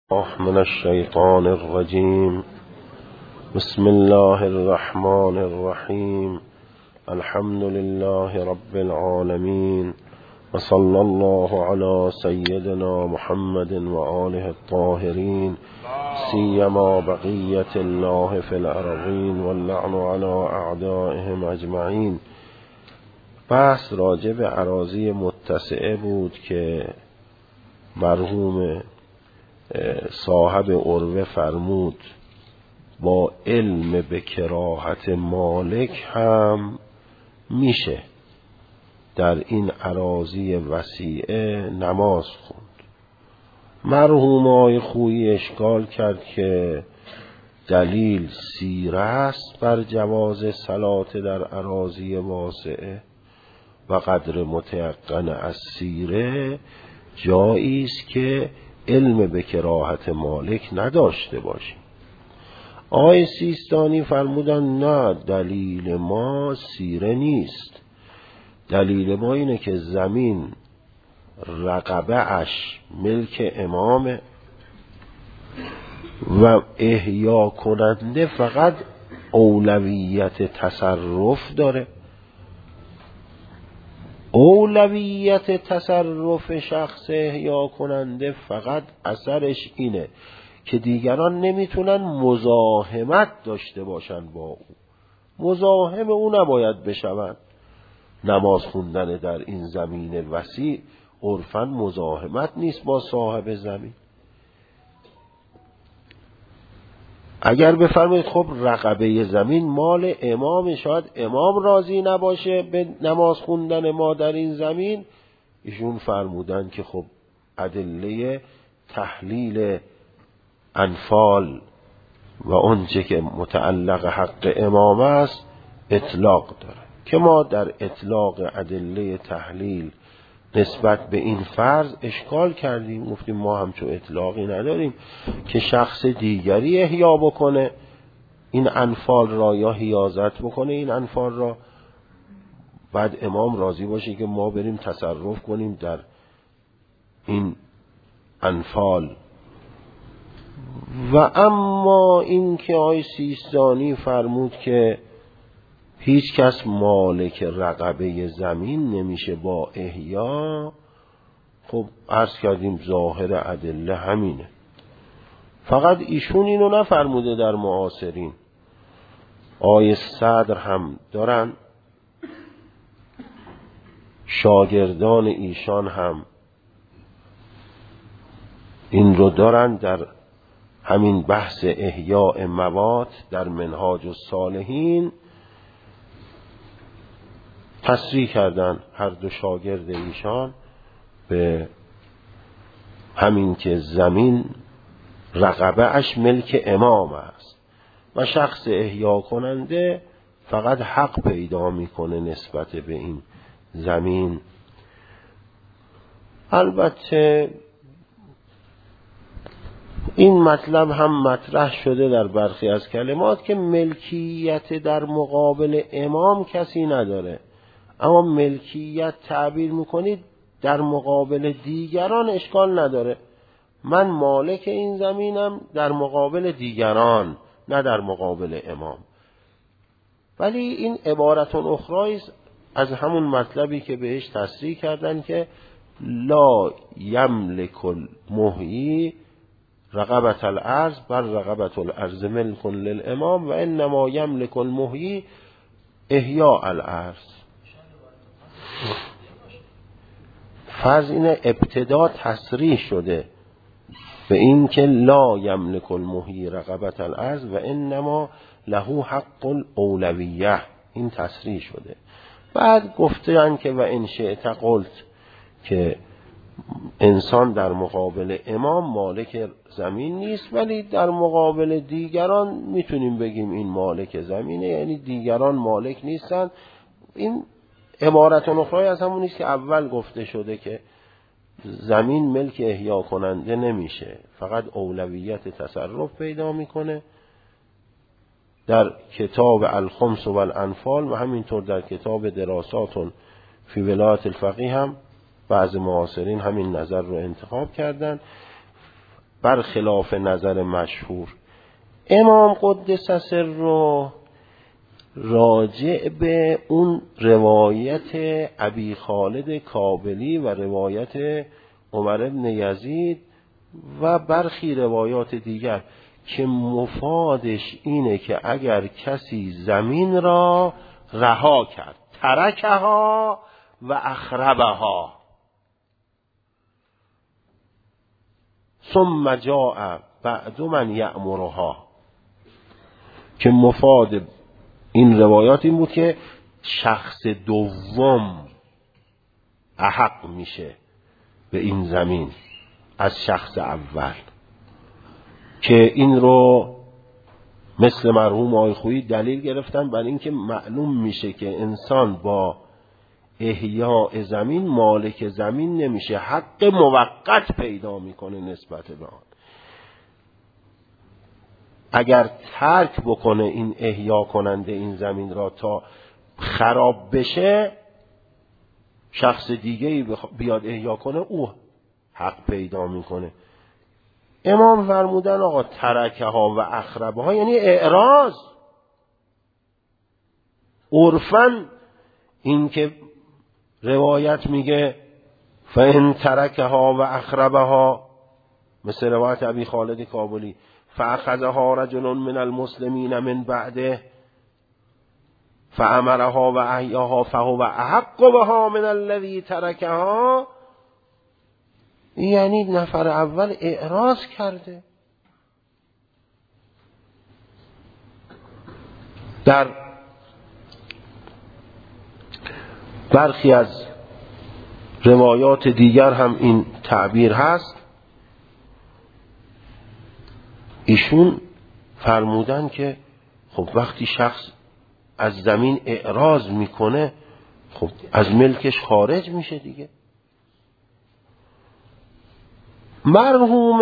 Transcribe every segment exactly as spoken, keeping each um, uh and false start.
من الشیطان الرجیم. بسم الله الرحمن الرحیم. الحمد لله رب العالمین و صلی الله علی سیدنا محمد و آله الطاهرین سیما بقیت الله فی الارضین واللعن علی اعدائهم اجمعین. بحث راجع به اراضی متسعه بود که مرحوم صاحب عروه فرمود با علم به کراهت مالک هم میشه در این اراضی وسیعه نماز خوند. مرحوم آقای خویی اشکال کرد که دلیل سیره است بر جواز صلات در اراضی واسعه و قدر متیقن از سیره جایی است که علم به کراهت مالک نداشته باشیم. آقای سیستانی فرمودن نه، دلیل ما سیره نیست، دلیل ما اینه که زمین رقبه اش ملک امامه و احیا کننده فقط اولویت تصرف داره. اولویت تصرف شخص احیا کننده فقط اثرش اینه که دیگران نمیتونن مزاحمت داشته باشن با او، مزاحم او نباید بشون. نماز خوندن در این زمین وسیع عرفاً مزاحمت نیست با صاحب زمین. اگر بفرمایید خب رقبه زمین مال امام، شاید امام راضی نباشه به نماز خوندن ما در این زمین، ایشون فرمودن که خب ادله تحلیل انفال و اونچه که متعلق حق امام است اطلاق داره که ما در اطلاق ادله تحلیل نسبت به این فرض اشکال کردیم. گفتیم ما همچون اطلاقی نداریم که شخص دیگری احیا بکنه این انفال را یا حیازت بکنه این انفال را، بعد امام راضی باشه که ما بریم تصرف کنیم در این انفال. و اما این که آقای سیستانی فرمود که هیچ کس مالک رقبه زمین نمیشه با احیا، خب عرض کردیم ظاهر ادله همینه. فقط ایشون اینو نفرموده، در معاصرین آقای صدر هم دارن، شاگردان ایشان هم این رو دارن در همین بحث احیاء موات در منهاج الصالحین تصریح کردن هر دو شاگرد ایشان به همین که زمین رقبه اش ملک امام است و شخص احیا کننده فقط حق پیدا میکنه نسبت به این زمین. البته این مطلب هم مطرح شده در برخی از کلمات که ملکیت در مقابل امام کسی نداره، اما ملکیت تعبیر میکنید در مقابل دیگران اشکال نداره. من مالک این زمینم در مقابل دیگران، نه در مقابل امام. ولی این عبارت اخرى از همون مطلبی که بهش تصریح کردن که لا یملک المحیی رقبت الارض بر رقبت الارض ملک للامام و انما یملک المحیی احیاء الارض. فرض اینه ابتدا تصریح شده به این که لا یملک المحیی رقبت الارض و انما له حق الاولویه، این تصریح شده. بعد گفتن که و ان شئت قلت که انسان در مقابل امام مالک زمین نیست ولی در مقابل دیگران میتونیم بگیم این مالک زمینه، یعنی دیگران مالک نیستن. این عبارت اخرى از همون نیست که اول گفته شده که زمین ملک احیا کننده نمیشه، فقط اولویت تصرف پیدا میکنه. در کتاب الخمس و الانفال و همینطور در کتاب دراسات فی ولایت الفقیه هم بعض معاصرین همین نظر رو انتخاب کردن. برخلاف نظر مشهور. امام قدس سره راجع به اون روایت ابی خالد کابلی و روایت عمر بن یزید و برخی روایات دیگر که مفادش اینه که اگر کسی زمین را رها کرد، ترکها و اخربها، ثم جاء بعد من یأمرها، که مفاد این روایات این بود که شخص دوم احق میشه به این زمین از شخص اول، که این رو مثل مرحوم آقای خویی دلیل گرفتن بر اینکه معلوم میشه که انسان با احیاء زمین مالک زمین نمیشه، حق موقت پیدا میکنه نسبت به آن. اگر ترک بکنه این احیا کننده این زمین را تا خراب بشه، شخص دیگه‌ای بیاد احیا کنه، او حق پیدا میکنه. امام فرمودن آقا ترکه ها و اخربه ها یعنی اعراض. عرفاً این که روایت میگه فإن ترکه ها و اخربه ها، مثل روایت ابی خالد کابلی، فاخذها رجل من المسلمین من بعده فامرها و احیاها فهو احق بها من الذی ترکها، یعنی نفر اول اعراض کرده. در برخی از روایات دیگر هم این تعبیر هست. ایشون فرمودن که خب وقتی شخص از زمین اعراض میکنه، خب از ملکش خارج میشه دیگه. مرحوم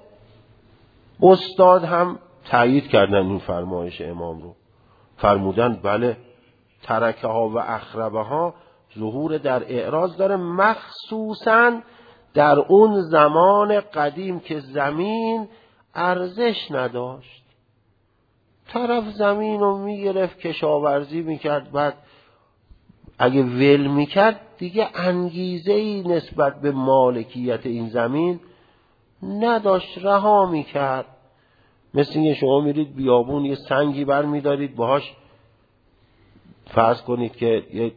استاد هم تایید کردن این فرمایش امام رو، فرمودن بله ترکه ها و اخربه ها ظهور در اعراض داره، مخصوصاً در اون زمان قدیم که زمین ارزش نداشت. طرف زمین رو میگرفت کشاورزی میکرد، بعد اگه ول میکرد دیگه انگیزه‌ای نسبت به مالکیت این زمین نداشت، رها میکرد. مثل اینکه شما میرید بیابون یه سنگی بر میدارید، باهاش فرض کنید که یه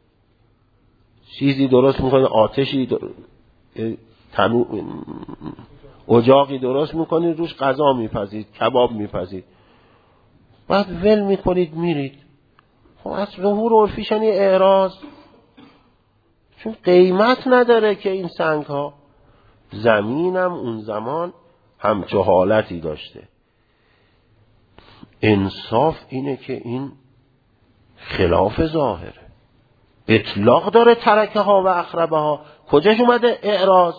چیزی درست میکنید، آتشی در... تنو... اجاقی درست میکنید، روش غذا میپزید، کباب میپزید، بعد ول میکنید میرید. خب از ظهور عرفیش یعنی اعراض، چون قیمت نداره که این سنگ ها. زمینم اون زمان همچه حالتی داشته. انصاف اینه که این خلاف ظاهره. اطلاق داره ترکه ها و اخربه ها، کجاش اومده اعراض؟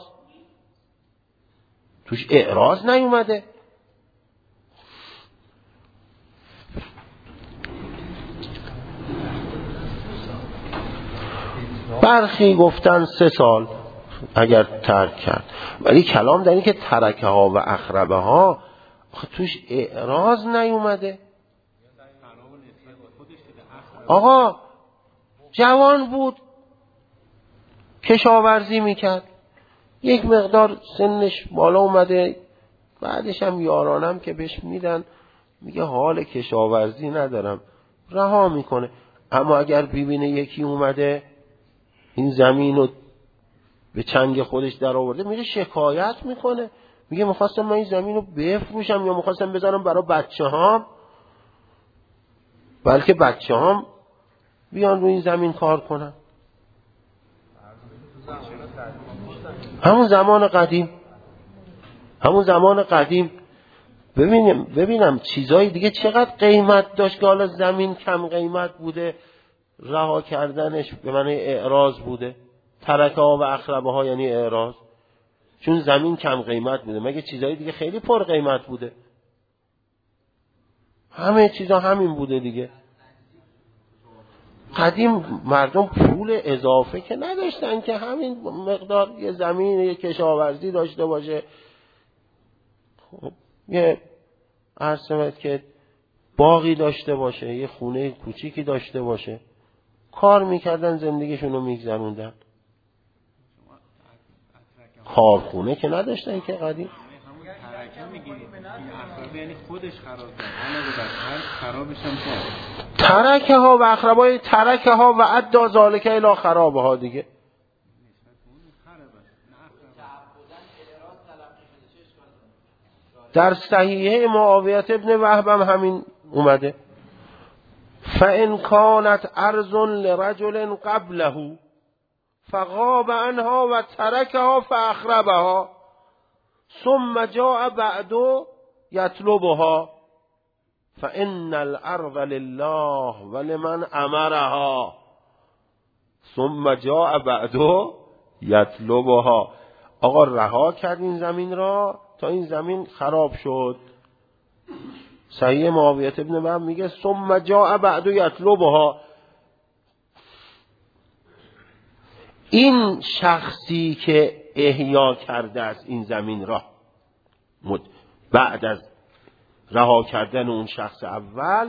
توش اعراض نیومده. برخی گفتن سه سال اگر ترک کرد، ولی کلام در این که ترکه ها و اخربه ها توش اعراض نیومده. آقا جوان بود، کشاورزی میکرد، یک مقدار سنش بالا اومده، بعدش هم یارانم که بهش میدن، میگه حال کشاورزی ندارم، رها میکنه. اما اگر ببینه یکی اومده این زمین رو به چنگ خودش در آورده، میره شکایت میکنه، میگه میخواستم من این زمین رو بفروشم یا میخواستم بذارم برای بچه هام، بلکه بچه هام بیان رو این زمین کار کنن. همون زمان قدیم همون زمان قدیم ببینیم ببینم چیزای دیگه چقدر قیمت داشت که حالا زمین کم قیمت بوده، رها کردنش به معنی اعراض بوده. ترکه ها و اخربه ها یعنی اعراض، چون زمین کم قیمت بوده. مگه چیزای دیگه خیلی پر قیمت بوده؟ همه چیزا همین بوده دیگه. قدیم مردم پول اضافه که نداشتن که همین مقدار یه زمین یه کشاورزی داشته باشه. خب یه عرض شود که باغی داشته باشه، یه خونه کوچیکی داشته باشه، کار میکردن زندگیشونو میگذروندن. کارخونه که نداشتن که قدیم. ترکه میگیرید اخرابه یعنی خودش خراب کرد، علاوه بر هر خرابش هم کرد. ترکه ها و اخربای ترکه ها و عدا ذالک الی خرابه ها دیگه. در صحیحه معاویه ابن وهب هم همین اومده. فَإِنْ كَانَتْ أَرْضٌ لِرَجُلٍ قَبْلَهُ فَغَابَ عَنْهَا وَتَرَكَهَا فَأَخْرَبَهَا ثُمَّ جَاءَ بَعْدُ يَطْلُبُهَا فَإِنَّ الْأَرْضَ لِلَّهِ وَلِمَنْ أَمَرَهَا ثُمَّ جَاءَ بَعْدُ يَطْلُبُهَا. آقا رها کرد این زمین را تا این زمین خراب شد. صحیح معاویه ابن وهب میگه ثم جاء بعد یطلبها. این شخصی که احیا کرده است این زمین را بعد از رها کردن اون شخص اول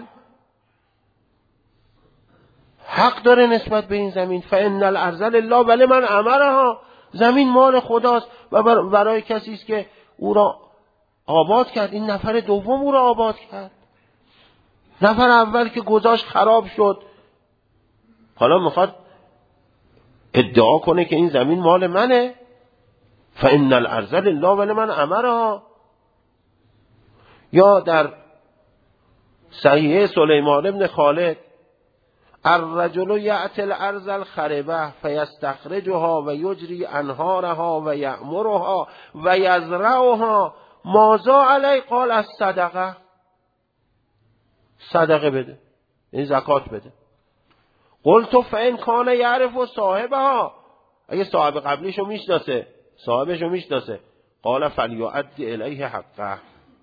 حق داره نسبت به این زمین. فإن الأرض لله ولمن أمرها. زمین مال خداست و برای کسی است که او را آباد کرد. این نفر دوم او را آباد کرد. نفر اول که گذاشت خراب شد، حالا میخواد ادعا کنه که این زمین مال منه. فإن الأرض لله ولمن أمرها. یا در صحیحه سلیمان ابن خالد الرجل یأتی الأرض الخربة فیستخرجها و یجری انهارها و یأمرها و یزرعها ماذا علی؟ قال از صدقه. صدقه بده، این زکات بده. قلت فإن کان یعرف صاحبها. اگه صاحب قبلیشو میشناسه، صاحبشو میشناسه، قال فلیؤدی الیه حقه.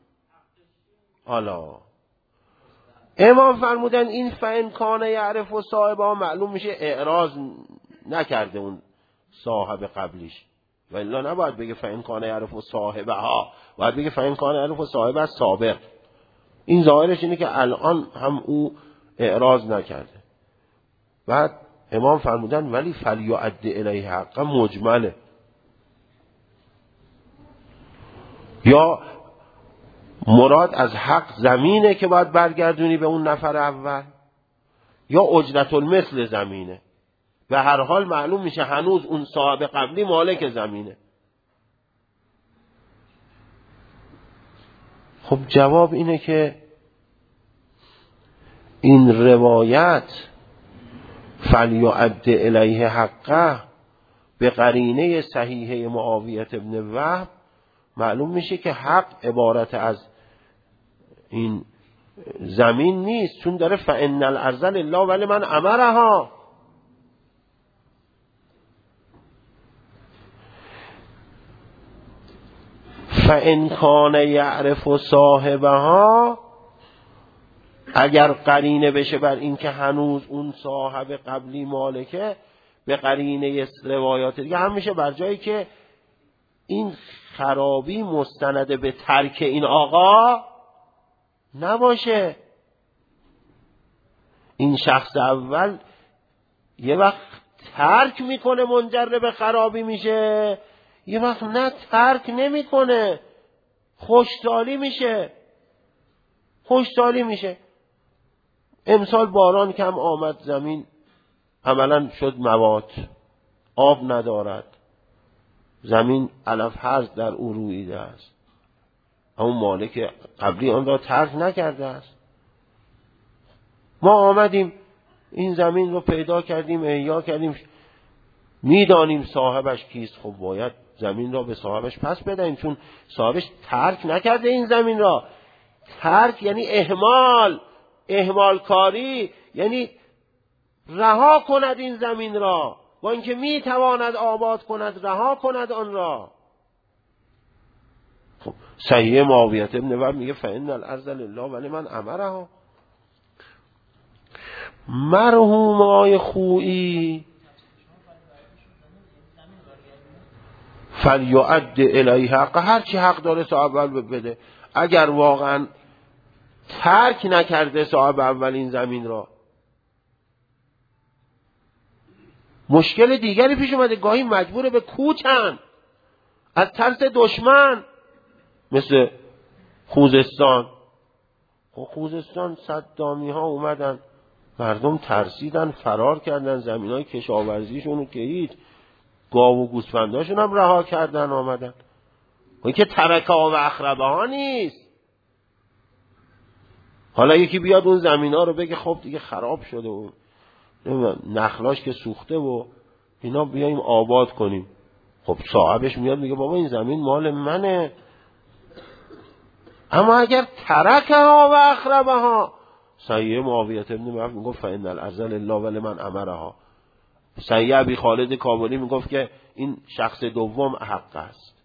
حالا امام فرمودن این فإن کان یعرف صاحبها معلوم میشه اعراض نکرده اون صاحب قبلیش، و الا نباید بگه فإن کان یعرف صاحبها، باید بگه فإن کان یعرف صاحب سابق. این ظاهرش اینه که الان هم او اعراض نکرده. بعد امام فرمودن ولی فلیؤدی الیه حقه مجمله. یا مراد از حق زمینه که باید برگردونی به اون نفر اول، یا اجرت المثل زمینه. به هر حال معلوم میشه هنوز اون صاحب قبلی مالک زمینه. خب جواب اینه که این روایت فلیؤدی الیه حقه به قرینه صحیحه معاویه ابن وهب معلوم میشه که حق عبارت از این زمین نیست، چون داره فإن الأرض لله ولمن أمرها. فإن کان یعرف صاحبها، اگر قرینه بشه بر این که هنوز اون صاحب قبلی مالکه، به قرینه روایات دیگه هم میشه بر جایی که این خرابی مستند به ترک این آقا نباشه. این شخص اول یه وقت ترک میکنه منجر به خرابی میشه، یه وقت نه ترک نمیکنه خوشحالی میشه. خوشحالی میشه. امسال باران کم آمد، زمین عملا شد موات، آب ندارد، زمین علف هرز در او رویده است، اما مالک قبلی آن را ترک نکرده است. ما آمدیم این زمین رو پیدا کردیم، احیا کردیم، میدانیم صاحبش کیست. خب باید زمین را به صاحبش پس بدهیم، چون صاحبش ترک نکرده این زمین را. ترک یعنی اهمال، اهمال کاری، یعنی رها کند این زمین را، با اینکه میتواند آباد کند رها کند آن را. خب صحیح معاویه ابن وهب میگه فإن الأرض لله ولمن أمرها. مرحوم آقای خویی فلیعد الیه حق، هر چی حق داره صاحب اول بده. اگر واقعا ترک نکرده صاحب اول این زمین را، مشکل دیگری پیش اومده، گاهی مجبوره به کوچن از ترس دشمن، مثل خوزستان. خب خوزستان صدامی ها اومدن، مردم ترسیدن فرار کردن، زمین های کشاورزیشونو که هیچ، گاو و گوسفنداشون هم رها کردن آمدن. این که ترکه ها و اخربه ها نیست. حالا یکی بیاد اون زمین ها رو بگه خب دیگه خراب شده و نخلاش که سوخته و اینا بیاییم آباد کنیم. خب صاحبش میاد میگه بابا این زمین مال منه. اما اگر ترکه ها و اخربه ها، سیه معاویه ابن معاویه میگفت فإن الارض لله ولمن امرها. سیه ابی خالد کابلی میگفت که این شخص دوم حق است.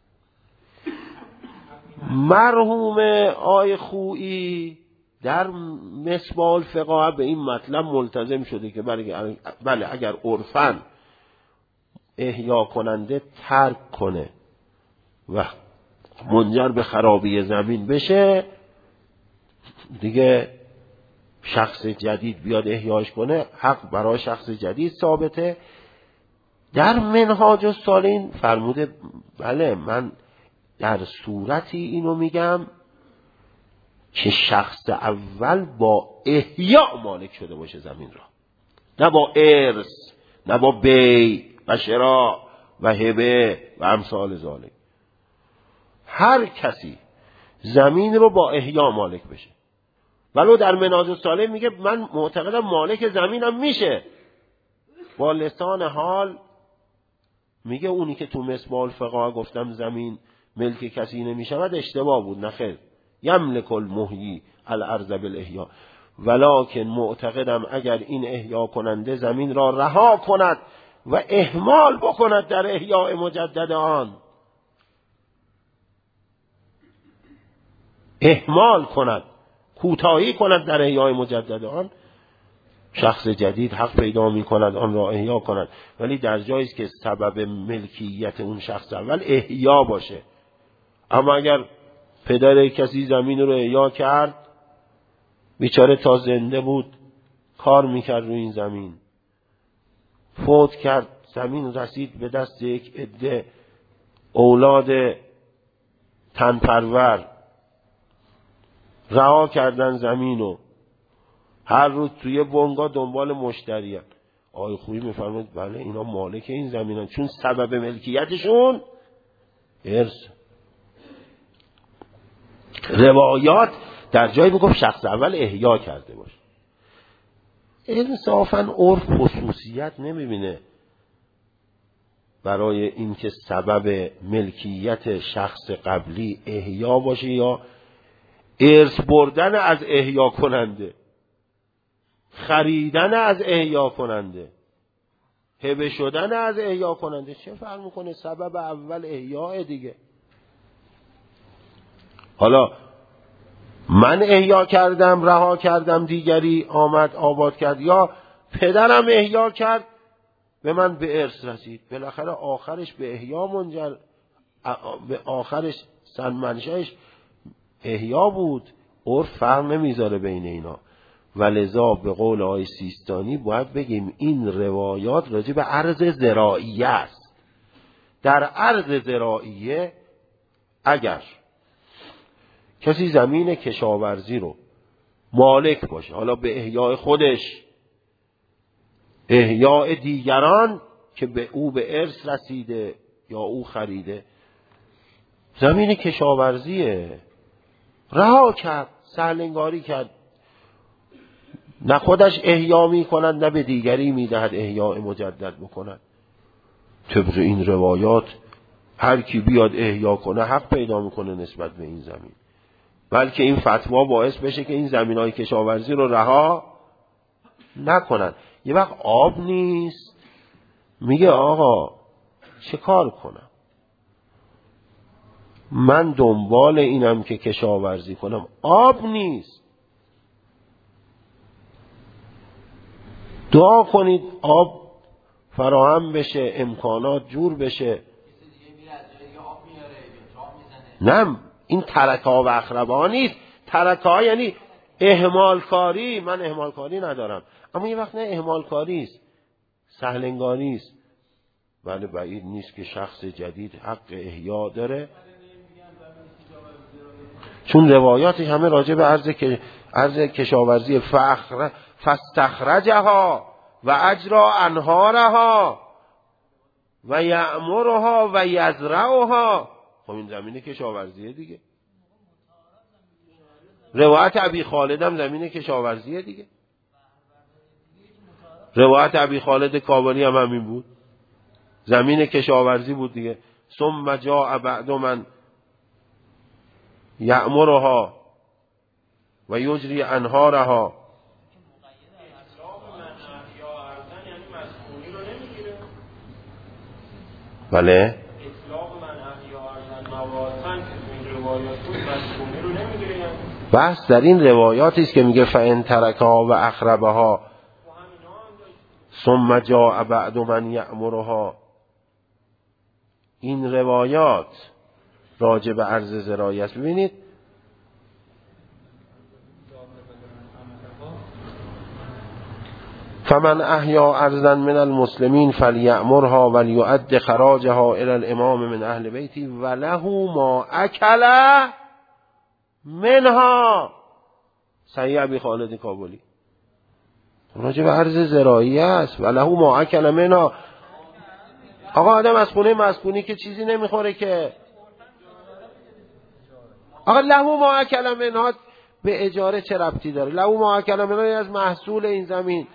مرحوم آی خویی در مصباح الفقاهه به این مطلب ملتزم شده که بله اگر عرفاً احیا کننده ترک کنه و منجر به خرابی زمین بشه، دیگه شخص جدید بیاد احیاش کنه، حق برای شخص جدید ثابته. در منهاج الصالحین فرموده بله من در صورتی اینو میگم که شخص اول با احیا مالک شده باشه زمین را، نه با ارث، نه با بی و شراء و هبه و امثال ذالک. هر کسی زمین رو با احیا مالک بشه. ولو در منهاج الصالحین میگه من معتقدم مالک زمینم میشه، با لسان حال میگه اونی که تو مصباح الفقاهه گفتم زمین ملک کسی نمیشود اشتباه بود، نخیر، یملک المحیی الارض بالاحیا، ولکن معتقدم اگر این احیا کننده زمین را رها کند و اهمال بکند در احیاء مجدد آن، اهمال کند، کوتاهی کند در احیاء مجدد آن، شخص جدید حق پیدا می کند آن را احیا کند. ولی در جایی است که سبب ملکیت اون شخص اول احیا باشه. اما اگر پدر کسی زمین رو احیا کرد، بیچاره تا زنده بود کار میکرد روی این زمین، فوت کرد، زمین رسید به دست یک عده اولاد تنپرور، رها کردن زمینو، هر روز توی بنگاه دنبال مشتریان. آقای خویی میفرماید بله اینا مالک این زمینن، چون سبب ملکیتشون ارث. روایات در جایی میگفت شخص اول احیا کرده باشه. انصافاً عرف خصوصیت نمیبینه برای اینکه سبب ملکیت شخص قبلی احیا باشه یا ارث بردن از احیا کننده، خریدن از احیا کننده، هبه شدن از احیا کننده. چه فرق میکنه؟ سبب اول احیا دیگه. حالا من احیا کردم، رها کردم، دیگری آمد آباد کرد، یا پدرم احیا کرد به من به ارث رسید، بالاخره آخرش به احیا منجر، به آخرش سن منشأش احیا بود. عرف فرق نمیذاره بین اینا. ولذا به قول آقای سیستانی باید بگیم این روایات راجع به ارض زراعیه است. در ارض زراعیه اگر کسی زمین کشاورزی رو مالک باشه، حالا به احیاء خودش، احیاء دیگران که به او به ارث رسیده یا او خریده، زمین کشاورزیه، رها کرد، سهلنگاری کرد، نه خودش احیا می کند نه به دیگری می دهد احیاء مجدد بکند. طبق این روایات هر کی بیاد احیا کنه حق پیدا میکنه نسبت به این زمین، بلکه این فتوا باعث بشه که این زمینهای کشاورزی رو رها نکنن. یه وقت آب نیست، میگه آقا چه کار کنم؟ من دنبال اینم که کشاورزی کنم، آب نیست. دعا کنید آب فراهم بشه، امکانات جور بشه. نه این ترکا و اخربا نیست. ترکا یعنی اهمال کاری. من اهمال کاری ندارم، اما یه وقت نه اهمال کاری است، سهلنگاری است. ولی بعید نیست که شخص جدید حق احیا داره، چون روایاتش همه راجع به عرض که عرض کشاورزی فخر فاستخرجها و اجرا انهارها و یأمرها و یزرعها. خب این زمین کشاورزیه دیگه. روایت ابی خالد هم زمین کشاورزیه دیگه. روایت ابی خالد کابلی هم همین بود، زمین کشاورزی بود دیگه. ثم جاء بعد من یأمرها و یجری انهارها. بله بحث در این روایاتی است که میگه فإن ترکها و اخربها ثم جاء بعد من یأمرها. این روایات راجع به عرض زراعی است. ببینید فمن احیا ارضا من المسلمین فلیأمرها ولیؤد خراجها الی الامام من اهل بیتی وله ما اکل منها. صحیح ابی خالد کابلی راجع به عرض زراعی است. وله ما اکل منها. آقا آدم از خونه مسکونی که چیزی نمیخوره که. آقا له ما اکل منها به اجاره چه ربطی داره؟ له ما اکل منها از محصول این زمین.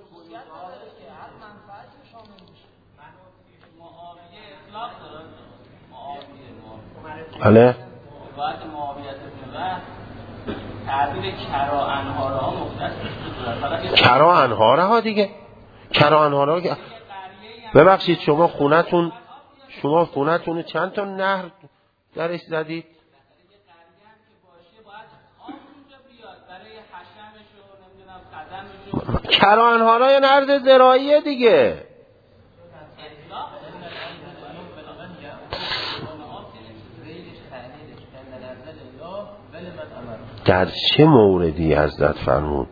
بله تعبیر کرا انهارها مختص کرا انهارها دیگه. کرا انهارها. ببخشید شما خونتون شما خونتون چند تا نهر درش زدید؟ کرا انهارها یا نرد زراعیه دیگه. در چه موردی حضرت فرمود؟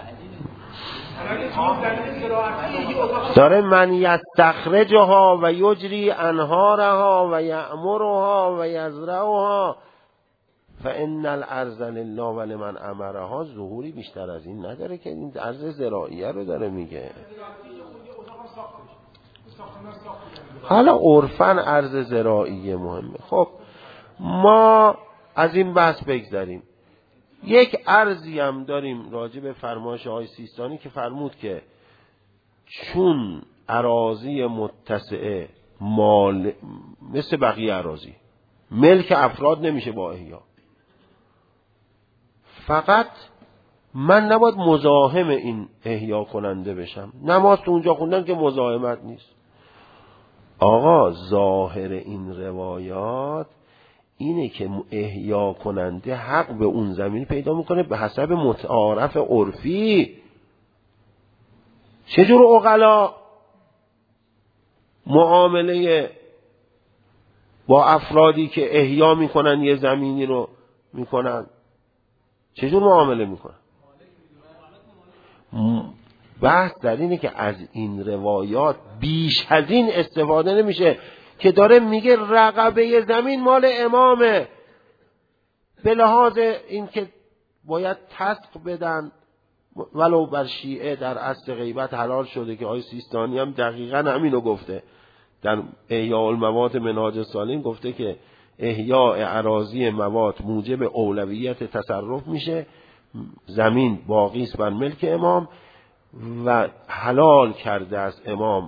داره من یستخرجها و یجری انهارها و یأمرها و یزرعها فإن الارض لله ولمن امرها. ظهوری بیشتر از این نداره که این ارض زراعیه رو داره میگه. حالا عرفاً ارض زراعیه مهمه. خب ما از این بحث بگذاریم. یک ارضی هم داریم راجع به فرمایش آقای سیستانی که فرمود که چون اراضی متسعه مال مثل بقیه اراضی ملک افراد نمیشه با احیا، فقط من نباید مزاحم این احیا کننده بشم. نماز تو اونجا خوندن که مزاحمت نیست. آقا ظاهر این روایات اینه که احیا کننده حق به اون زمین پیدا میکنه به حسب متعارف عرفی. چجور عقلا معامله با افرادی که احیا میکنن یه زمینی رو میکنن چجور معامله میکنن؟ بحث در اینه که از این روایات بیش از این استفاده نمیشه که داره میگه رقبه زمین مال امامه، به لحاظ این که باید تسق بدن ولو بر شیعه در اصل غیبت حلال شده که آقای سیستانی هم دقیقاً همینو گفته در احیاء الموات منهاج السالکین، گفته که احیاء اراضی موات موجب اولویت تصرف میشه، زمین باقی است بر ملک امام و حلال کرده از امام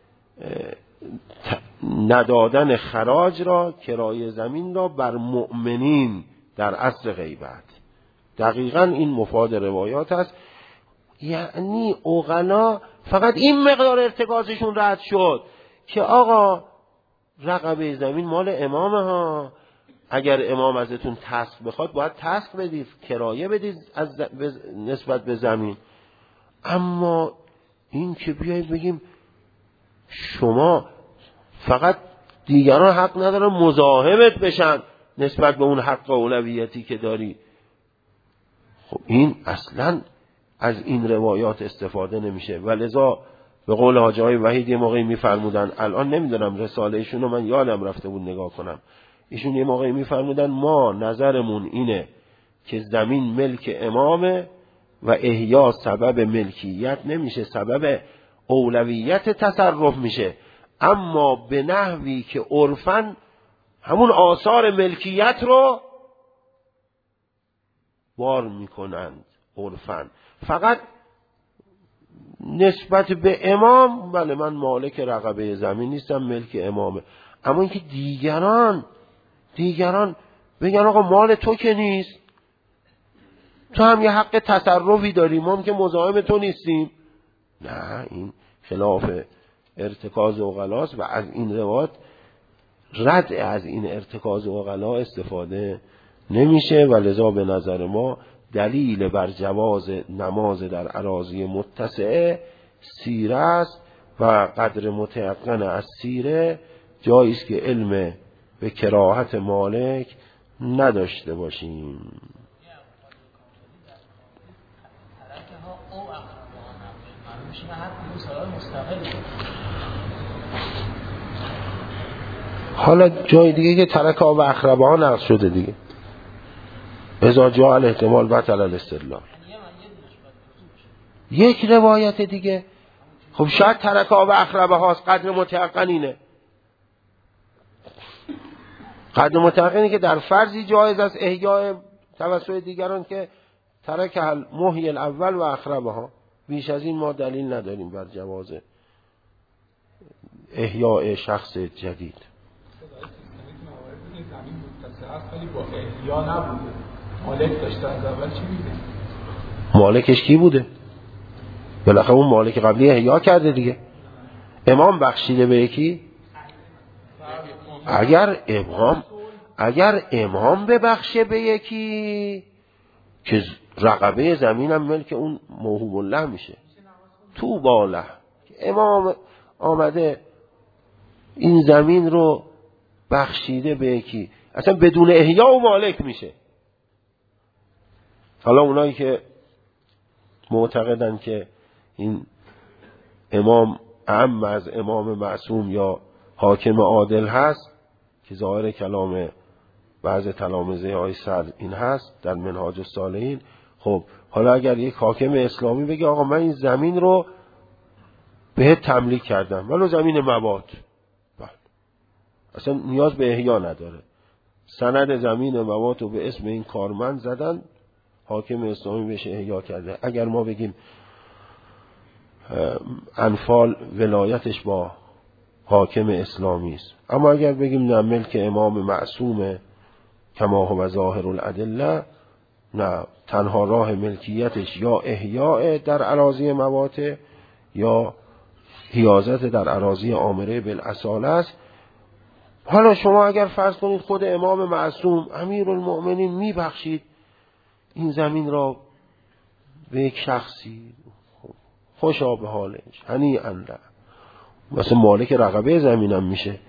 ندادن خراج را، کرایه زمین را بر مؤمنین در عصر غیبت. دقیقاً این مفاد روایات است. یعنی عقلا فقط این مقدار ارتکازشون رد شد که آقا رقبه زمین مال امامه ها، اگر امام ازتون تسق بخواد باید تسق بدید، کرایه بدید از نسبت به زمین. اما این که بیاییم بگیم شما فقط دیگران حق ندارن مزاحمت بشن، نسبت به اون حق اولویتی که داری. خب این اصلا از این روایات استفاده نمیشه. ولذا به قول حاجی های وحید یه موقعی میفرمودن، الان نمیدونم رساله ایشون رو من یادم رفته بود نگاه کنم، ایشون یه موقعی میفرمودن ما نظرمون اینه که زمین ملک امامه و احیا سبب ملکیت نمیشه، سبب اولویت تصرف میشه، اما به نحوی که عرفاً همون آثار ملکیت رو بار میکنند. عرفاً فقط نسبت به امام، بله من مالک رقبه زمین نیستم، ملک امامه، اما اینکه دیگران دیگران بگن آقا مال تو که نیست، تو هم یه حق تصرفی داری، ما هم که مزاحم تو نیستیم، نه، این خلاف ارتکاز عقلاست و از این روایت رد از این ارتکاز عقلا استفاده نمیشه. و لذا به نظر ما دلیل بر جواز نماز در اراضی متسعه سیره است و قدر متیقن از سیره جایی است که علم به کراهت مالک نداشته باشیم. حالا جای دیگه که ترک و اخربه ها نقص شده دیگه، اذا جاء الاحتمال بطل الاستدلال. یک روایت دیگه، خب شاید ترک و اخربه هاست، قدر متیقن اینه، قدر متیقنی که در فرضی جایز است احیاء توسط دیگران که ترک المحی الاول و اخربه ها. بیش از این ما دلیل نداریم بر جواز احیاء شخص جدید. زمین متصل است ولی با احیا نبوده، مالک داشته، از اول چی میده؟ مالکش کی بوده؟ بالاخره اون مالک قبلی احیا کرده دیگه. امام بخشیده به یکی؟ اگر امام اگر امام ببخشه به یکی که رقبه زمینم ملک اون موهوب الله میشه، تو باله امام آمده این زمین رو بخشیده به یکی، اصلا بدون احیا و مالک میشه. حالا اونایی که معتقدن که این امام اعم از امام معصوم یا حاکم عادل هست، که ظاهر کلام بعض تلامذه های سر این هست در منهاج الصالحین، خب حالا اگر یک حاکم اسلامی بگه آقا من این زمین رو بهت تملیک کردم، ولو زمین مبات، اصلا نیاز به احیا نداره، سند زمین موات رو به اسم این کارمند زدن، حاکم اسلامی بهش احیا کرده. اگر ما بگیم انفال ولایتش با حاکم اسلامی است، اما اگر بگیم نه ملک امام معصومه کما هو ظاهر الادله، نه، تنها راه ملکیتش یا احیاء در اراضی موات یا حیازت در اراضی آمره بالاصاله است. حالا شما اگر فرض کنید خود امام معصوم امیرالمؤمنین میبخشید این زمین را به یک شخصی، خوشا به حالش، هنیئا له، مثلا مالک رقبه زمینم میشه.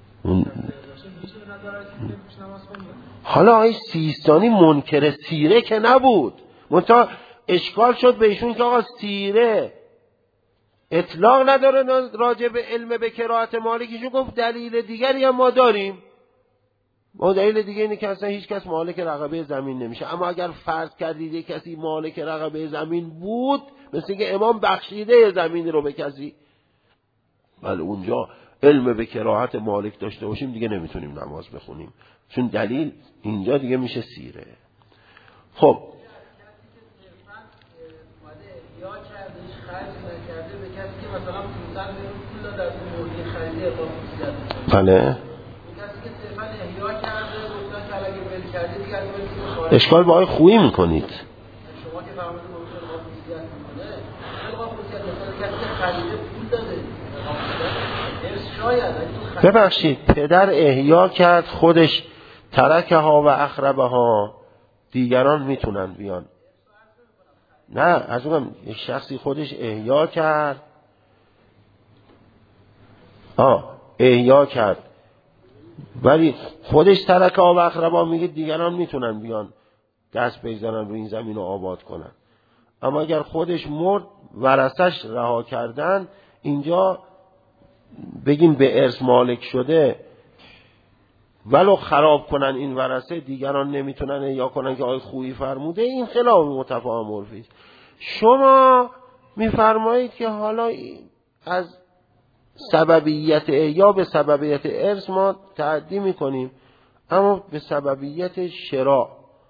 حالا آقای سیستانی منکر سیره که نبود، منتها اشکال شد به ایشون که آقا سیره اطلاق نداره راجع به علم به کراهت مالکیشون. گفت دلیل دیگری هم ما داریم، ما دلیل دیگه اینه که اصلا هیچ کس مالک رقبه زمین نمیشه. اما اگر فرض کردید یک کسی مالک رقبه زمین بود، مثل که امام بخشیده زمین رو به کسی، بله اونجا علم به کراهت مالک داشته باشیم دیگه نمیتونیم نماز بخونیم، چون دلیل اینجا دیگه میشه سیره. خب بله اشکال با آقای خویی میکنید. ببخشید پدر احیا کرد خودش، ترکه ها و اخربه ها، دیگران میتونن بیان. نه از اونم یک شخصی خودش احیا کرد، آه احیا کرد ولی خودش ترکه و اقربا میگه دیگران میتونن بیان دست بگذارن رو این زمین رو آباد کنن. اما اگر خودش مرد ورثش رها کردن، اینجا بگیم به ارث مالک شده، ولو خراب کنن این ورثه دیگران نمیتونن یا کنن که آقای خویی فرموده، این خلاف متفاهم عرفی است. شما میفرمایید که حالا از سببیت یا به سببیت ارث ما تعدی میکنیم، اما به سببیت شراء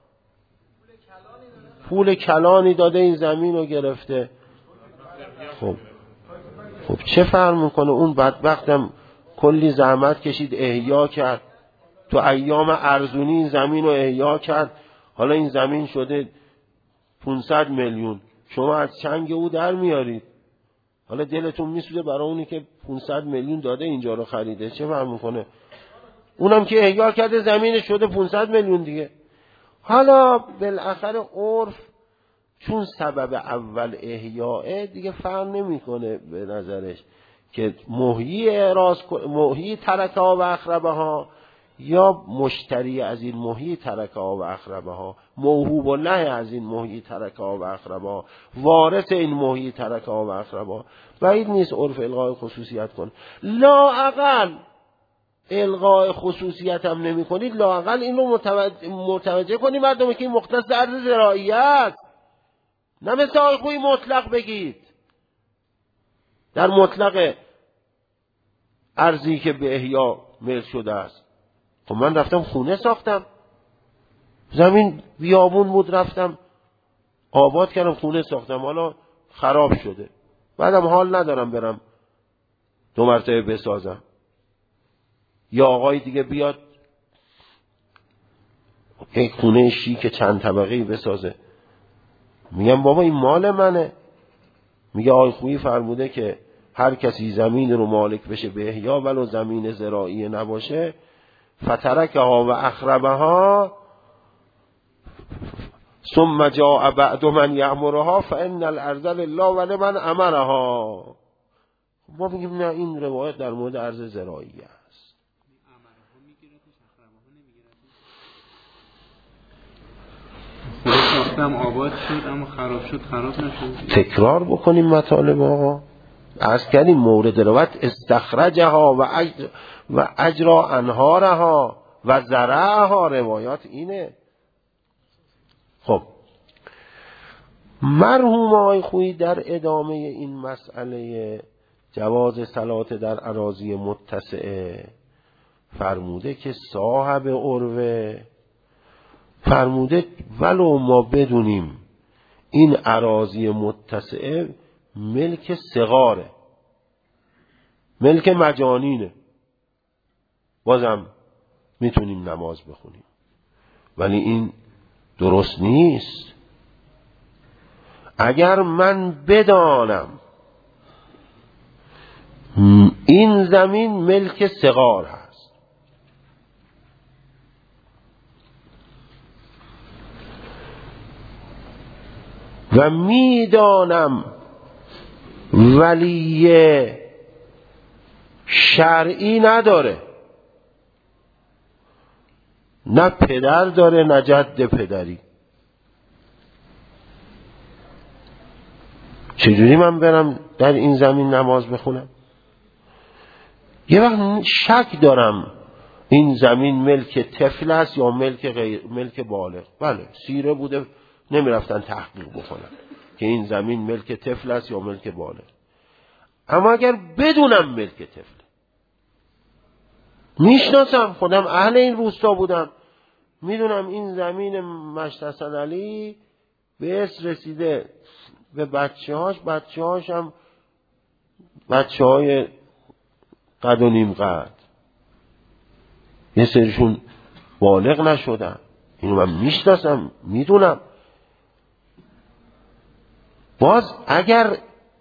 پول کلانی داده این زمین رو گرفته. خب خب چه فرق میکنه؟ اون بدبختم کلی زحمت کشید احیا کرد، تو ایام ارزونی این زمین رو احیا کرد، حالا این زمین شده پانصد میلیون، شما از چنگ او در میارید. حالا دلتون میسوزه برای اونی که پانصد میلیون داده اینجا رو خریده، چه فرق میکنه؟ اونم که احیا کرده زمین شده پانصد میلیون دیگه. حالا بالاخره عرف چون سبب اول احیاء دیگه فرق نمیکنه به نظرش که محیی اعراض محیی ترکه ها و اخربه ها یا مشتری از این محیی ترکه ها و اخربه ها، موهوب الله از این محیی ترکه ها و اخربه ها، وارث این محیی ترکه ها و اخربه ها. بعید نیست عرف الغای خصوصیت کن. لااقل الغای خصوصیت هم نمی کنید، لااقل این رو متوجه, متوجه کنید مردمی که این مختص در عرض زراعی است، نه مثل آقای خویی مطلق بگید در مطلق ارضی که به احیا ملک شده است. خب من رفتم خونه ساختم، زمین بیابون بود، رفتم آباد کردم، خونه ساختم، حالا خراب شده، بعدم حال ندارم برم دو مرتبه بسازم، یا آقای دیگه بیاد یک خونه شیک چند طبقه‌ای بسازه، میگم بابا این مال منه. میگه آقای خویی فرموده که هر کسی زمین رو مالک بشه به احیا ولو زمین زراعی نباشه، فترکها و اخربها ثم جاء بعد من یأمرها فان الارض لله ولمن امرها. ما میگیم نه، این روایت در مورد ارض زراعی است. ساختم آباد شد اما خراب شد خراب نشد. تکرار بکنیم مطالب آقا. از کردیم مورد روایت استخرجها و اجر و اجرا انهارها و زرعها، روایات اینه. خب مرحوم آقای خویی در ادامه این مسئله جواز صلات در اراضی متسعه فرموده که صاحب عروه فرموده ولو ما بدونیم این اراضی متسعه ملک صغاره، ملک مجانینه، بازم میتونیم نماز بخونیم، ولی این درست نیست. اگر من بدانم این زمین ملک صغار هست و میدانم ولی شرعی نداره، نه پدر داره نه جد پدری، چجوری من برم در این زمین نماز بخونم؟ یه وقت شک دارم این زمین ملک طفل است یا ملک غیر ملک بالغ. بله سیره بوده، نمیرفتن تحقیق بکنن که این زمین ملک طفل است یا ملک بالغ. اما اگر بدونم ملک طفل، میشناسم، خودم اهل این روستا بودم، میدونم این زمین مشت حسن علی به اسم رسیده به بچه هاش، بچه هاش هم بچه های قد و نیم قد، یه سریشون بالغ نشدن، اینو من میشناسم میدونم. باز اگر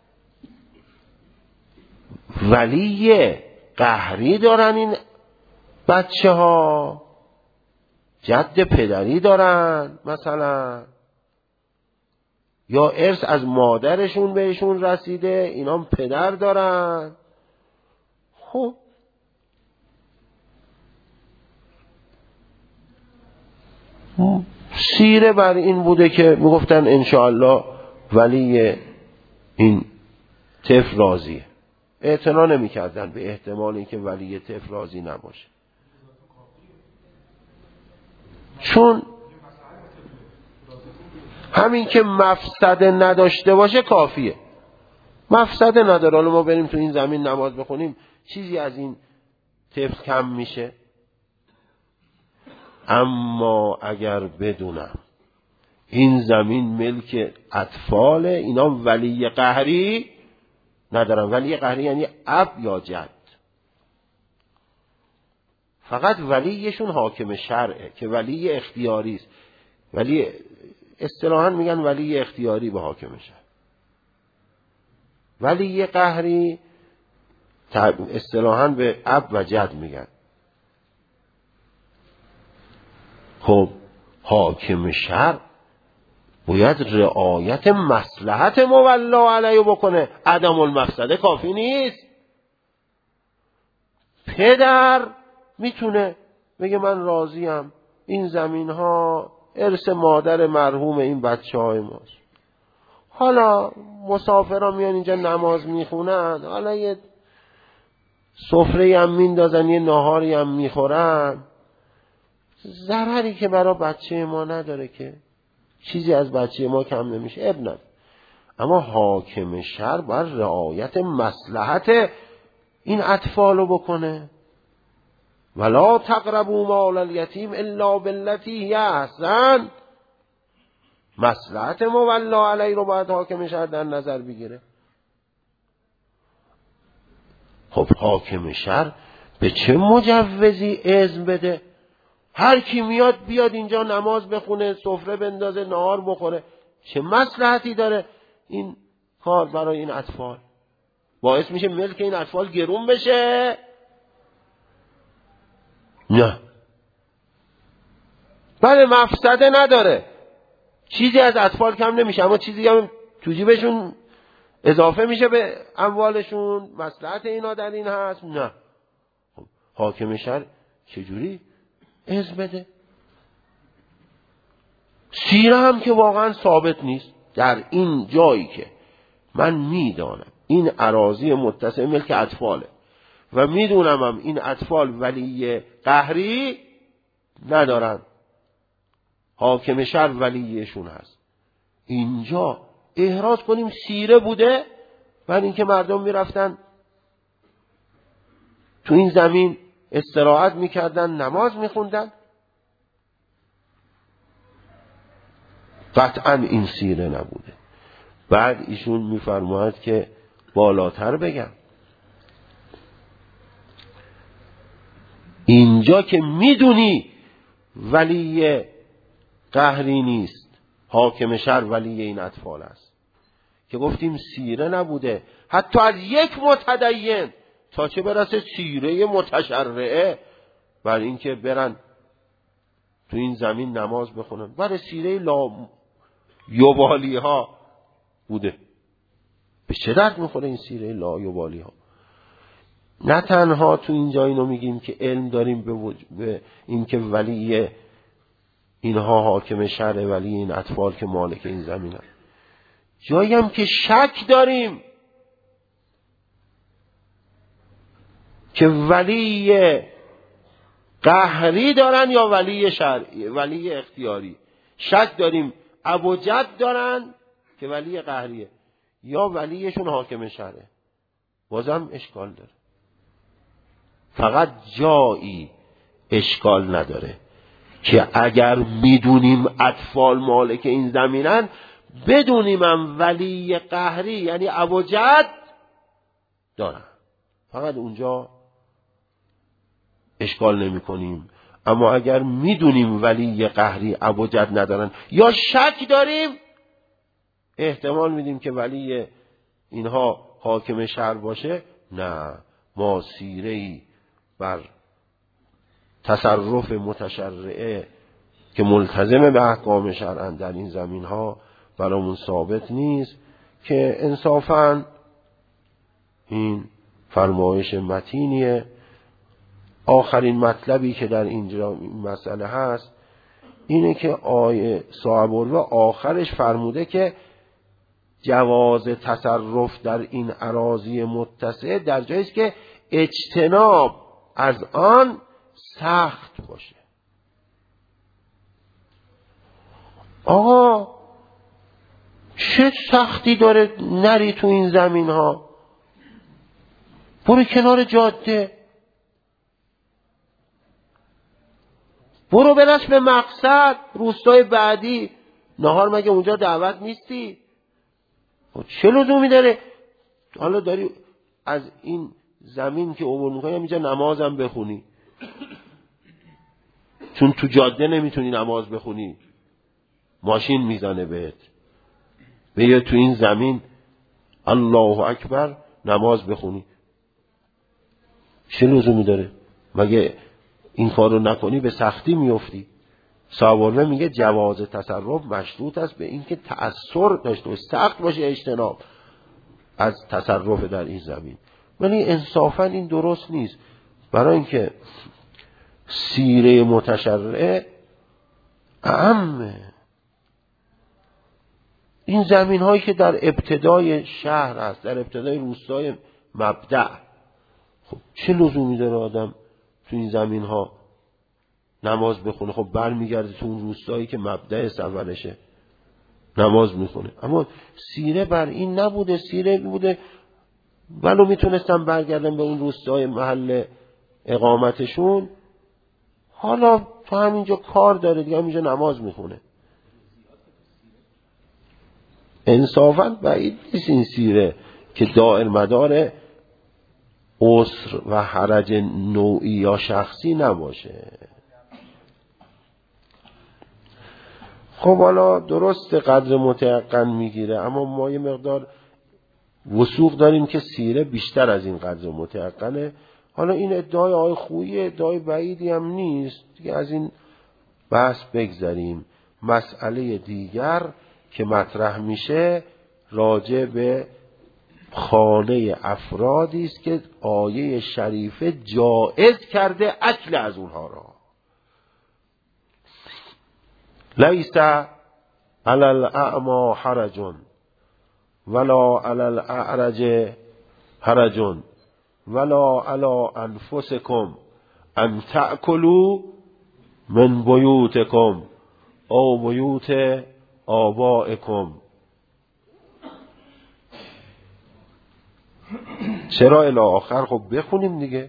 ولی قهری دارن این بچه ها، جد پدری دارن مثلا، یا ارث از مادرشون بهشون رسیده، اینا هم پدر دارن، خب سیره بر این بوده که میگفتن انشاءالله ولی این طفل راضیه. اعتنا نمی‌کردن به احتمال اینکه ولی طفل راضی نباشه، چون همین که مفسده نداشته باشه کافیه. مفسده نداره، حالا ما بریم تو این زمین نماز بخونیم چیزی از این طفل کم میشه. اما اگر بدونم این زمین ملک اطفال اینا ولی قهری ندارن. ولی قهری یعنی اب یا جد، فقط ولیشون حاکم شرعه که ولی اختیاری است. ولی اصطلاحاً میگن ولی اختیاری به حاکم شرع. ولی قهری اصطلاحاً به اب و جد میگن. خب حاکم شرع باید رعایت مصلحت مولا علیه بکنه. عدم المفسده کافی نیست. پدر میتونه بگه من راضیم، این زمین ها ارث مادر مرحوم این بچه های ماست، حالا مسافرها میان اینجا نماز میخونن، حالا یه سفره هم میندازن، یه ناهاری هم میخورن، ضرری که برای بچه ما نداره، که چیزی از بچه ما کم نمیشه، اب نداره. اما حاکم شرع باید رعایت مصلحت این اطفال رو بکنه. ولا تقربوا مال الیتیم الا بالتی هی احسن. مصلحت مولا علیه رو باید حاکم شرع در نظر بگیره. خب حاکم شرع به چه مجوزی اذن بده؟ هر کی میاد بیاد اینجا نماز بخونه، سفره بندازه، نهار بخوره، چه مصلحتی داره این کار برای این اطفال؟ باعث میشه ملک این اطفال گرون بشه؟ نه. بله مفسده نداره، چیزی از اطفال کم نمیشه، اما چیزی هم تو جیبشون اضافه میشه به اموالشون، مصلحت اینا در این هست؟ نه. حاکم شرع چجوری اذن بده؟ سیره هم که واقعا ثابت نیست. در این جایی که من میدانم این اراضی متصل ملک اطفاله و میدونم هم این اطفال ولی قهری ندارن، حاکم شرع ولیشون هست، اینجا احراز کنیم سیره بوده، بعد اینکه مردم میرفتن تو این زمین استراحت میکردن، نماز میخوندن، قطعا این سیره نبوده. بعد ایشون میفرماید که بالاتر بگم، اینجا که میدونی ولی قهری نیست، حاکم شرع ولی این اطفال است، که گفتیم سیره نبوده، حتی از یک متدین تا چه برسه سیره متشرعه، بر اینکه برن تو این زمین نماز بخونن، برای سیره لا یبالی ها بوده. به چه درد میخوره این سیره لا یبالی ها؟ نه تنها تو اینجا اینو میگیم که علم داریم به, وج... به این که ولی اینها حاکم شرع، ولی این اطفال که مالک این زمین هست، جایی هم که شک داریم که ولی قهری دارن یا ولی شرعی، ولی اختیاری. شک داریم ابو جد دارن که ولی قهریه یا ولیشون حاکم شرعه، بازم اشکال داره. فقط جایی اشکال نداره که اگر میدونیم اطفال مالک این زمینن، بدونیم هم ولی قهری یعنی ابو جد دارن، فقط اونجا اشکال نمی کنیم. اما اگر میدونیم ولی قهری ابو جد ندارن یا شک داریم، احتمال میدیم که ولی اینها حاکم شرع باشه، نه، ما سیره‌ای بر تصرف متشرعه که ملتزم به احکام شرع در این زمین ها برامون ثابت نیست، که انصافاً این فرمایش متینیه. آخرین مطلبی که در اینجا مسئله هست اینه که آیه صاحب الوه آخرش فرموده که جواز تصرف در این اراضی متسعه در جایی است که اجتناب از آن سخت باشه. آقا چه سختی داره نری تو این زمین ها؟ برو کنار جاده، برو برس به مقصد، روستای بعدی. نهار مگه اونجا دعوت نیستی؟ چه لزومی داره حالا داری از این زمین که عبور میکنی اینجا نمازم بخونی؟ چون تو جاده نمیتونی نماز بخونی، ماشین میزنه بهت. بیا تو این زمین الله اکبر نماز بخونی، چه لزومی داره؟ مگه این کارو نکنی به سختی میفتی. صاحب الوه میگه جواز تصرف مشروط است به اینکه تأثیر داشته باشه، سخت باشه اجتناب از تصرف در این زمین. ولی انصافا این درست نیست، برای اینکه سیره متشرعه اعمه. این زمین هایی که در ابتدای شهر هست، در ابتدای روستای مبدأ، خب چه لزومی داره آدم تو این زمین ها نماز بخونه؟ خب برمیگرده تو اون روستایی که مبدأ سفرشه نماز میخونه. اما سیره بر این نبوده، سیره بوده ولو میتونستم برگردم به اون روستای محل اقامتشون، حالا تو همینجا کار داره دیگه، همینجا نماز میخونه. انصافاً بعید نیست این سیره که دائر مدار عسر و حرج نوعی یا شخصی نباشه. خب حالا درست قدر متیقن میگیره، اما ما یه مقدار وثوق داریم که سیره بیشتر از این قدر متیقنه. حالا این ادعای آقای خویی ادعای بعیدی هم نیست دیگه، از این بحث بگذاریم. مسئله دیگر که مطرح میشه راجع به خانه افرادی است که آیه شریفه جائز کرده اکل از اونها را. لیس علی الاعمی حرج ولا علی الاعرج حرج ولا علی انفسکم ان تأکلوا من بیوتکم او بیوت آبائکم. چرا الی آخر؟ خب بخونیم دیگه.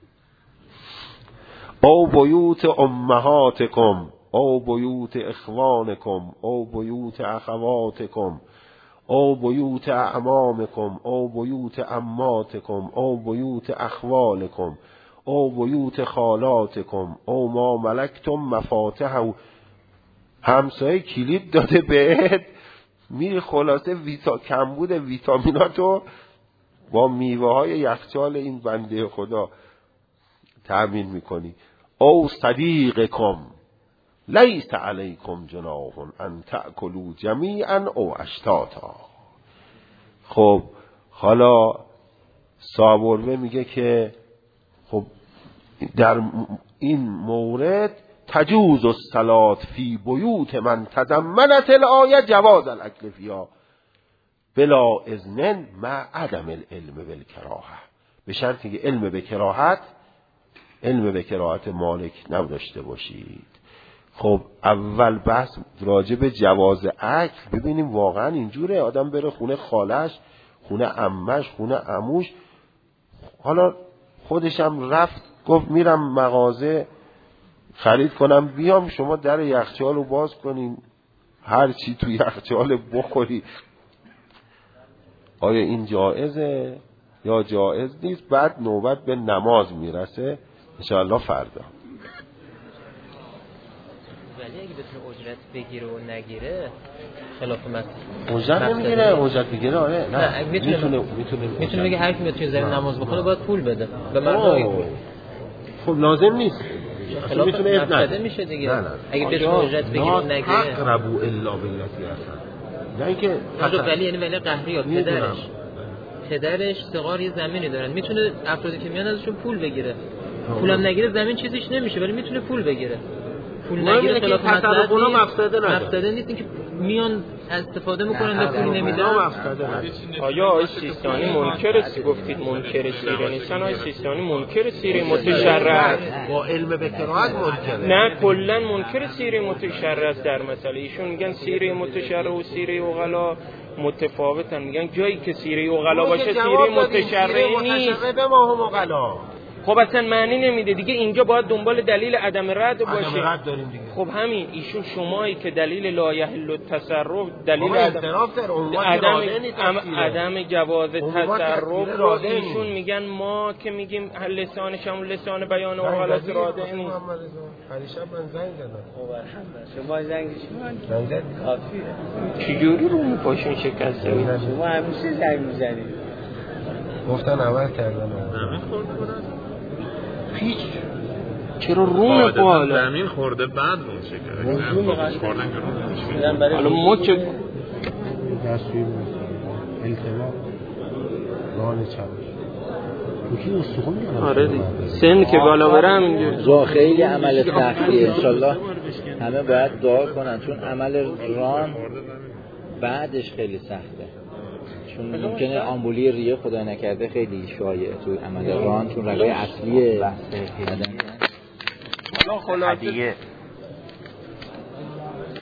او بیوت امهاتکم او بیوت اخوانکم او بیوت اخواتکم او بیوت اعمامکم او بیوت عماتکم او بیوت اخوالکم او بیوت خالاتکم او ما ملکتم مفاتحه. همسایه کلید داده بهت، میری خلاصه ویتا کمبود ویتامیناتو با میوه های یخچال این بنده خدا تأمین میکنی. او صدیقکم لیس علیکم جناح ان تأکلوا جمیعا او اشتاتا. خب حالا صاحب الوه میگه که خب در این مورد تجوز الصلاة فی بیوت من تضمنت الآیه جواز الاکل فیها بلا اذن مع عدم العلم بالکراهه، به شرطی که علم به کراهت علم به کراهت مالک نداشته باشید. خب اول بحث راجع به جواز اکل. ببینیم واقعا اینجوره آدم بره خونه خالش، خونه عمش، خونه عموش، حالا خودشم رفت گفت میرم مغازه خرید کنم بیام، شما در یخچال رو باز کنین هر چی تو یخچال بخوری. آیا این جایزه یا جایز نیست؟ بعد نوبت به نماز میرسه انشاءالله فردا. ولی اگه بتونه اجرت بگیره و نگیره خلاف مسئله. اجرت نمیگیره، اجرت بگیره آره. نه میتونه میتونه میتونه, میتونه بگه هر کی میتونه زمین نماز بخونه باید پول بده به مردم. خب لازم نیست، خلاف مسئله میشه دیگه. نه نه. اگه بتونه اجرت بگیره و نگیره اقربوا الا باللتی احسن. نه اینکه ولی یعنی ولی قهری یا پدرش پدرش صغار یه زمینی دارن، میتونه افرادی که میان ازشون پول بگیره. پولم نگیره زمین چیزیش نمیشه ولی میتونه پول بگیره. پول نگیره خلاف مصلحت نیست. مفسده نداره. مفسده نیست که میان استفاده میکنن و پول نمیدن. آیا آقای سیستانی منکر است؟ گفتید منکر سیره نیستن. آقای سیستانی منکر سیره متشرع است. با علم به قرائت منکره. نه کلا منکر سیره متشرع است در مسئله. ایشون میگن سیره متشرع و سیره عقلا متفاوتن. میگن جایی که سیره عقلا باشه سیره متشرع نیست. به ما هم عقلا. خب اصلا معنی نمیده دیگه. اینجا باید دنبال دلیل عدم رد باشه. عدم رد داریم دیگه. خب همین ایشون شمایی که دلیل لا یحل التصرف دلیل عدم عدم عدم جواز تصرف رو ایشون میگن ما که میگیم لسانش هم لسان بیان و غلط راده نیست. پریشب من زنگ زدم. خب الحمدلله شما زنگ شما زنگ کافیه. چجوری رو میپاشون شکسته میدن؟ شما همیشه زنگ میزنید. گفتن عمل کردن. زمین خورده بودن؟ هیچ. چرا روم بالا؟ زمین خورده بعد اون شکر. روم خوردن که روم. حالا ما چه دستوی التماس ران چپ. یکی استخوان میاد. آره دیگه. سن که بالا بره همینجوری. جا خیلی عمل سختیه. انشالله همه باید دعا کنن چون عمل ران بعدش خیلی سخته. چون ممکنه آمبولی ریه خدای نکرده خیلی شایعه تو عمل ران چون رگای اصلی بدن. حالا خلاصه